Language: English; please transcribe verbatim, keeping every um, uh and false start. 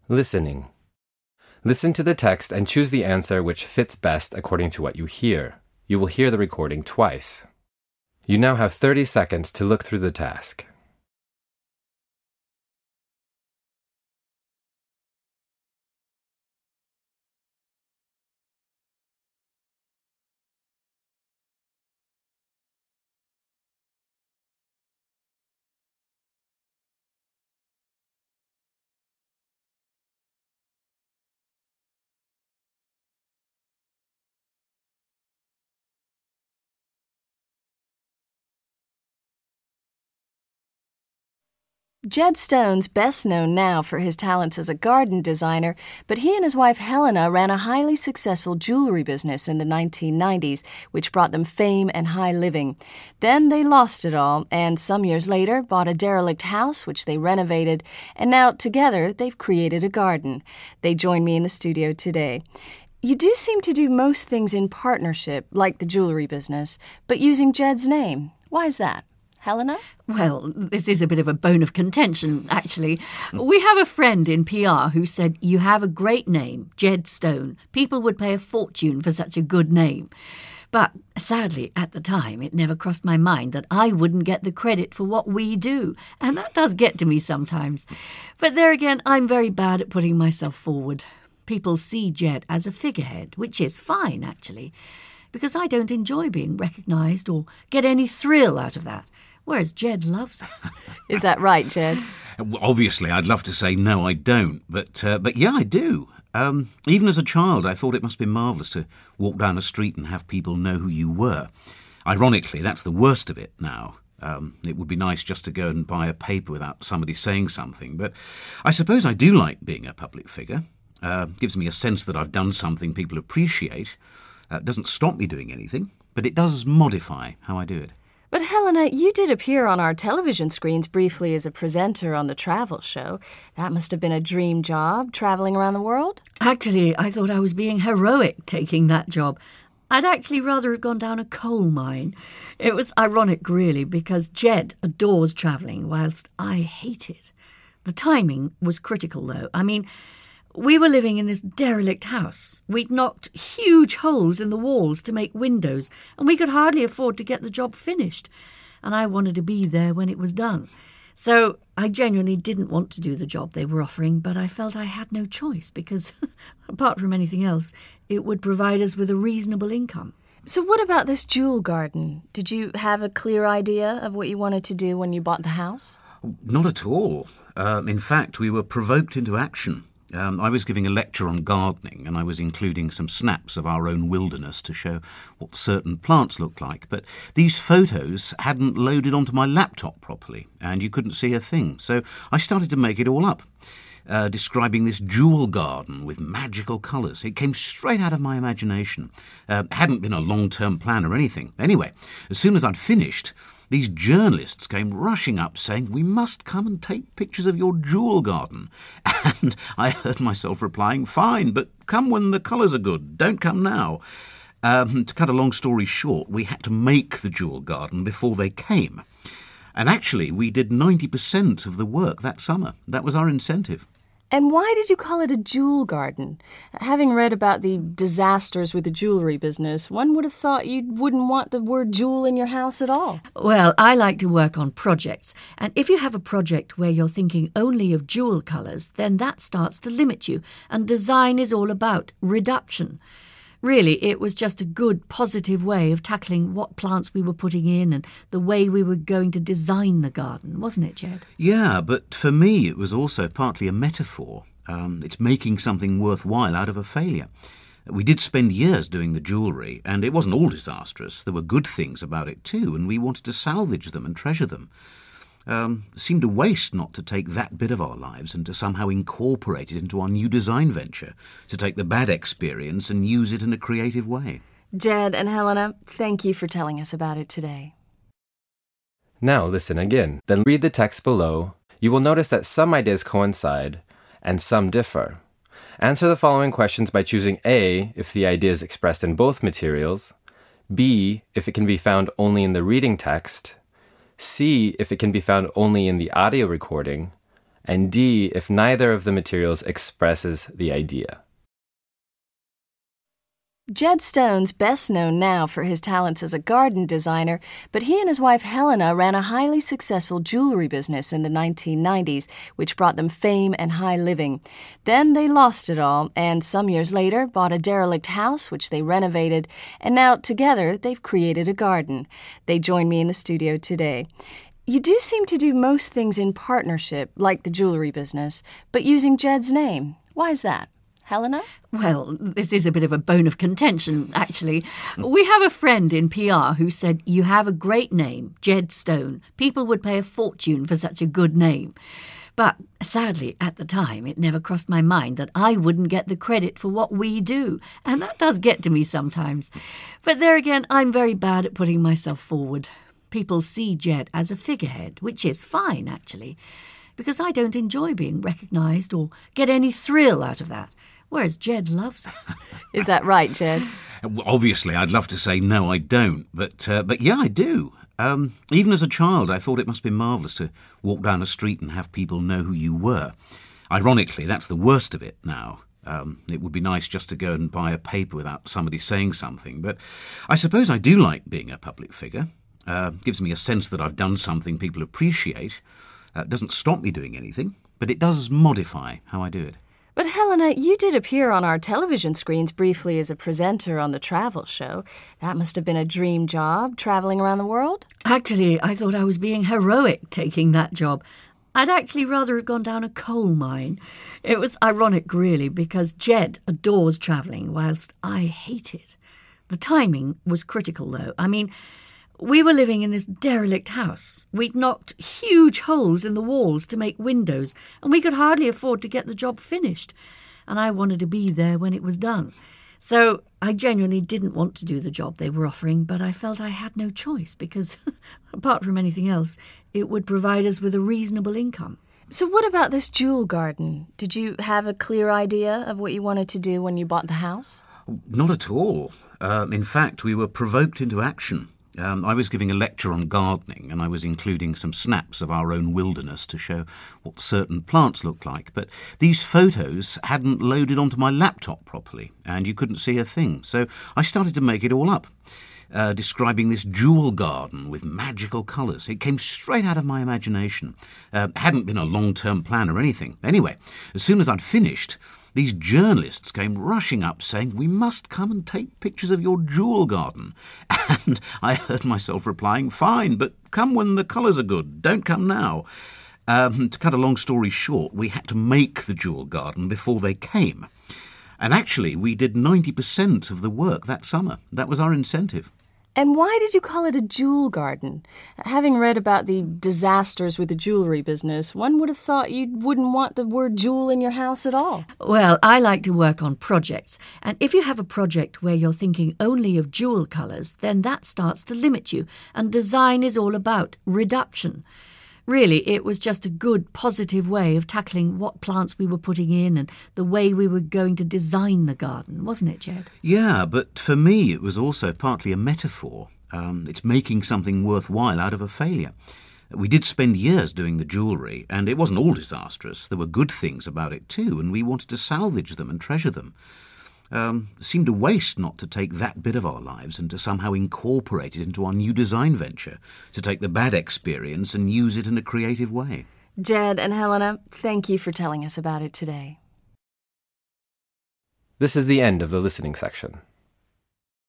Listening. Listen to the text and choose the answer which fits best according to what you hear. You will hear the recording twice. You now have thirty seconds to look through the task. Jed Stone's best known now for his talents as a garden designer, but he and his wife Helena ran a highly successful jewelry business in the nineteen nineties, which brought them fame and high living. Then they lost it all, and some years later bought a derelict house, which they renovated, and now together they've created a garden. They join me in the studio today. You do seem to do most things in partnership, like the jewelry business, but using Jed's name. Why is that? Helena? Well, this is a bit of a bone of contention, actually. We have a friend in P R who said, you have a great name, Jed Stone. People would pay a fortune for such a good name. But sadly, at the time, it never crossed my mind that I wouldn't get the credit for what we do. And that does get to me sometimes. But there again, I'm very bad at putting myself forward. People see Jed as a figurehead, which is fine, actually, because I don't enjoy being recognised or get any thrill out of that. Whereas Jed loves it. Is that right, Jed? Obviously, I'd love to say no, I don't. But uh, but yeah, I do. Um, even as a child, I thought it must be marvellous to walk down a street and have people know who you were. Ironically, that's the worst of it now. Um, it would be nice just to go and buy a paper without somebody saying something. But I suppose I do like being a public figure. Uh, gives me a sense that I've done something people appreciate. Uh, it doesn't stop me doing anything, but it does modify how I do it. But Helena, you did appear on our television screens briefly as a presenter on the travel show. That must have been a dream job, traveling around the world? Actually, I thought I was being heroic taking that job. I'd actually rather have gone down a coal mine. It was ironic, really, because Jed adores travelling, whilst I hate it. The timing was critical, though. I mean, we were living in this derelict house. We'd knocked huge holes in the walls to make windows, and we could hardly afford to get the job finished. And I wanted to be there when it was done. So I genuinely didn't want to do the job they were offering, but I felt I had no choice because, apart from anything else, it would provide us with a reasonable income. So what about this jewel garden? Did you have a clear idea of what you wanted to do when you bought the house? Not at all. Uh, in fact, we were provoked into action. Um, I was giving a lecture on gardening, and I was including some snaps of our own wilderness to show what certain plants looked like. But these photos hadn't loaded onto my laptop properly, and you couldn't see a thing. So I started to make it all up, uh, describing this jewel garden with magical colours. It came straight out of my imagination. Uh, hadn't been a long-term plan or anything. Anyway, as soon as I'd finished, these journalists came rushing up saying, we must come and take pictures of your jewel garden. And I heard myself replying, fine, but come when the colours are good. Don't come now. Um, to cut a long story short, we had to make the jewel garden before they came. And actually, we did ninety percent of the work that summer. That was our incentive. And why did you call it a jewel garden? Having read about the disasters with the jewelry business, one would have thought you wouldn't want the word jewel in your house at all. Well, I like to work on projects. And if you have a project where you're thinking only of jewel colours, then that starts to limit you. And design is all about reduction. Really, it was just a good, positive way of tackling what plants we were putting in and the way we were going to design the garden, wasn't it, Jed? Yeah, but for me it was also partly a metaphor. Um, it's making something worthwhile out of a failure. We did spend years doing the jewellery, and it wasn't all disastrous. There were good things about it too, and we wanted to salvage them and treasure them. Um, it seemed a waste not to take that bit of our lives and to somehow incorporate it into our new design venture, to take the bad experience and use it in a creative way. Jed and Helena, thank you for telling us about it today. Now listen again, then read the text below. You will notice that some ideas coincide and some differ. Answer the following questions by choosing A, if the idea is expressed in both materials, B, if it can be found only in the reading text, C, if it can be found only in the audio recording, and D if neither of the materials expresses the idea. Jed Stone's best known now for his talents as a garden designer, but he and his wife Helena ran a highly successful jewelry business in the nineteen nineties, which brought them fame and high living. Then they lost it all, and some years later bought a derelict house, which they renovated, and now together they've created a garden. They join me in the studio today. You do seem to do most things in partnership, like the jewelry business, but using Jed's name. Why is that? Helena? Well, this is a bit of a bone of contention, actually. We have a friend in P R who said, "You have a great name, Jed Stone. People would pay a fortune for such a good name." But sadly, at the time, it never crossed my mind that I wouldn't get the credit for what we do, and that does get to me sometimes. But there again, I'm very bad at putting myself forward. People see Jed as a figurehead, which is fine, actually, because I don't enjoy being recognised or get any thrill out of that, whereas Jed loves it. Is that right, Jed? Well, obviously, I'd love to say no, I don't, but uh, but yeah, I do. Um, even as a child, I thought it must be marvellous to walk down a street and have people know who you were. Ironically, that's the worst of it now. Um, it would be nice just to go and buy a paper without somebody saying something, but I suppose I do like being a public figure. Uh, gives me a sense that I've done something people appreciate. Uh, doesn't stop me doing anything, but it does modify how I do it. But Helena, you did appear on our television screens briefly as a presenter on the travel show. That must have been a dream job, traveling around the world? Actually, I thought I was being heroic taking that job. I'd actually rather have gone down a coal mine. It was ironic, really, because Jed adores travelling, whilst I hate it. The timing was critical, though. I mean, we were living in this derelict house. We'd knocked huge holes in the walls to make windows, and we could hardly afford to get the job finished. And I wanted to be there when it was done. So I genuinely didn't want to do the job they were offering, but I felt I had no choice because, apart from anything else, it would provide us with a reasonable income. So what about this jewel garden? Did you have a clear idea of what you wanted to do when you bought the house? Not at all. Um, in fact, we were provoked into action. Um, I was giving a lecture on gardening, and I was including some snaps of our own wilderness to show what certain plants looked like. But these photos hadn't loaded onto my laptop properly, and you couldn't see a thing. So I started to make it all up, uh, describing this jewel garden with magical colours. It came straight out of my imagination. Uh, hadn't been a long-term plan or anything. Anyway, as soon as I'd finished, these journalists came rushing up saying, "We must come and take pictures of your jewel garden." And I heard myself replying, "Fine, but come when the colours are good. Don't come now." Um, to cut a long story short, we had to make the jewel garden before they came. And actually, we did ninety percent of the work that summer. That was our incentive. And why did you call it a jewel garden? Having read about the disasters with the jewelry business, one would have thought you wouldn't want the word jewel in your house at all. Well, I like to work on projects, and if you have a project where you're thinking only of jewel colours, then that starts to limit you, and design is all about reduction. Really, it was just a good, positive way of tackling what plants we were putting in and the way we were going to design the garden, wasn't it, Jed? Yeah, but for me it was also partly a metaphor. Um, it's making something worthwhile out of a failure. We did spend years doing the jewellery, and it wasn't all disastrous. There were good things about it too, and we wanted to salvage them and treasure them. Um, it seemed a waste not to take that bit of our lives and to somehow incorporate it into our new design venture, to take the bad experience and use it in a creative way. Jed and Helena, thank you for telling us about it today. This is the end of the listening section.